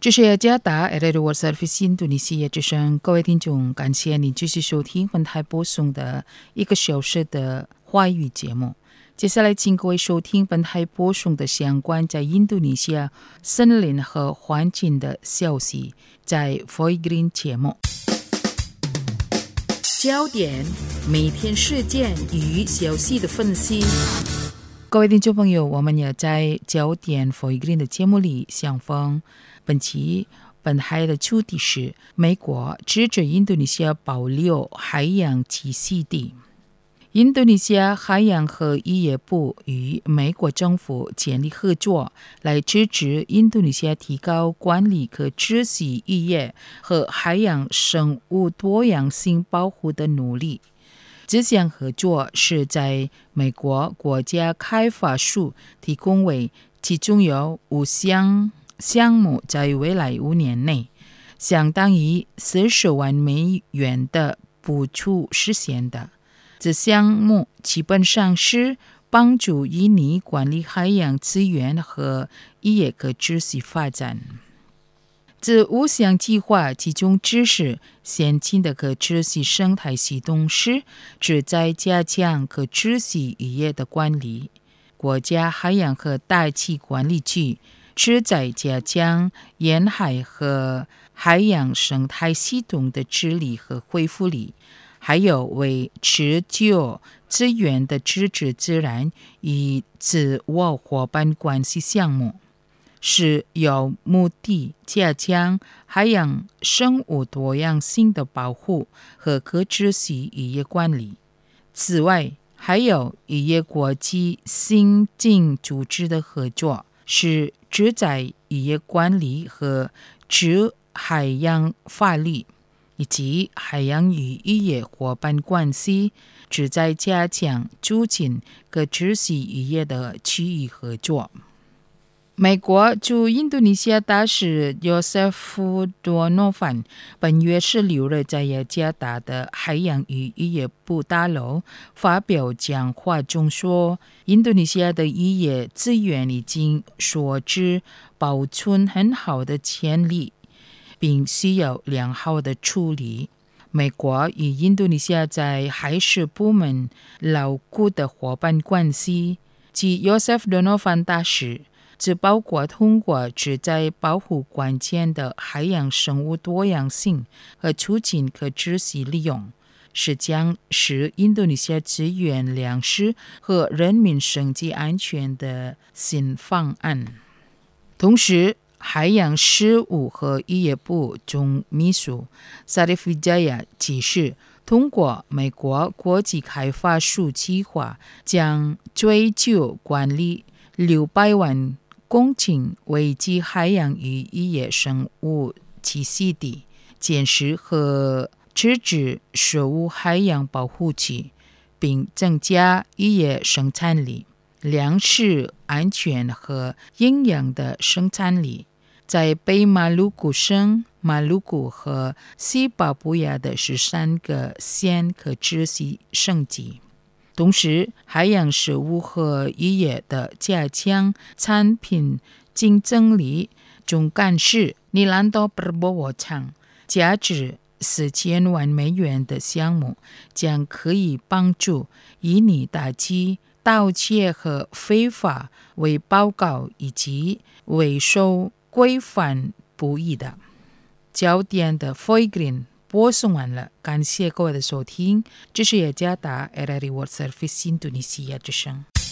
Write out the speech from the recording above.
这是雅加达 RRI World Service 印度尼西亚之声，各位听众，感谢你继续收听本台播送的1个小时的华语节目。接下来请各位收听本台播送的相关在印度尼西亚森林和环境的消息，在 Foy Green 节目。焦点，每天事件与消息的分析。各位听众朋友，我们也在焦点 Foy Green 的节目里相逢。本期本台的主题是美国支持印度尼西亚保留海洋栖息地。印度尼西亚海洋和渔业部与美国政府建立合作，来支持印度尼西亚提高管理可持续渔业和海洋生物多样性保护的努力。这项合作是在美国国家开发署提供为其中有5项目在未来5年内，相当于40万美元的补助实现的。这项目基本上是帮助印尼管理海洋资源和渔业可持续发展。这5项计划其中支持先进的可持续生态系统时，旨在加强可持续渔业的管理。国家海洋和大气管理局旨在加强沿海和海洋生态系统的治理和恢复力，还有为持久资源的支持自然与自我伙伴关系项目，是有目的加强海洋生物多样性的保护和可持续渔业管理。此外，还有渔业国际刑警组织的合作，是旨在渔业管理和治海洋法律，以及海洋与渔业伙伴关系，旨在加强促进可持续渔业的区域合作。美国驻印度尼西亚大使约瑟夫·多诺凡本月16日在雅加达的海洋与渔业部大楼发表讲话中说，印度尼西亚的渔业资源已经所知保存很好的潜力，并需要良好的处理。美国与印度尼西亚在海事部门牢固的伙伴关系，即约瑟夫·多诺凡大使，这包括通过旨在保护关键的海洋生物多样性和促进可持续利用，是将使印度尼西亚资源、粮食和人民生计安全的新方案。同时，海洋事务和渔业部总秘书萨利夫·加亚指示，通过美国国际开发署计划，将追究管理600万公顷危及海洋与渔业生物栖息地，建设和支持食物海洋保护区，并增加渔业生产力、粮食安全和营养的生产力。在北马鲁古省、马鲁古和西巴布亚的13个县可持续升级。同时，海洋食物和渔业的加强产品竞争力总干事尼兰多·布波沃称，价值4000万美元的项目将可以帮助印尼打击盗窃和非法未报告以及未受规范捕鱼的。焦点的 Foy Green 播送完了，感谢各位的收听，这是雅加达 RRI World Service 印度尼西亚之声。